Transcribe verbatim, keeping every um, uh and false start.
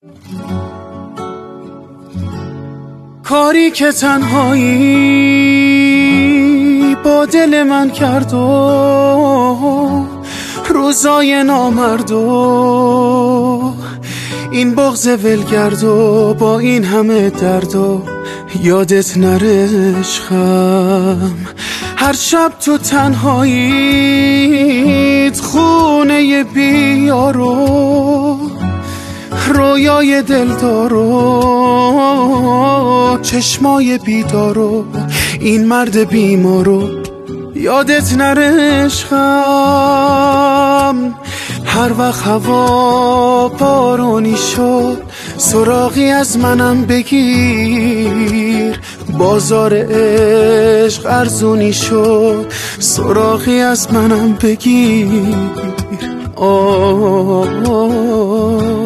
کاری که تنهایی با دل من کرد و روزای نامرد و این بغض ولگرد و با این همه درد و یادت نره عشقم. هر شب تو تنهاییت خونه بیارو رویای دلدارو چشمای بیدارو این مرد بیمارو یادت نره عشقم. هر وقت هوا بارونی شد سراغی از منم بگیر، بازار عشق ارزونی شد سراغی از منم بگیر. آه آه آه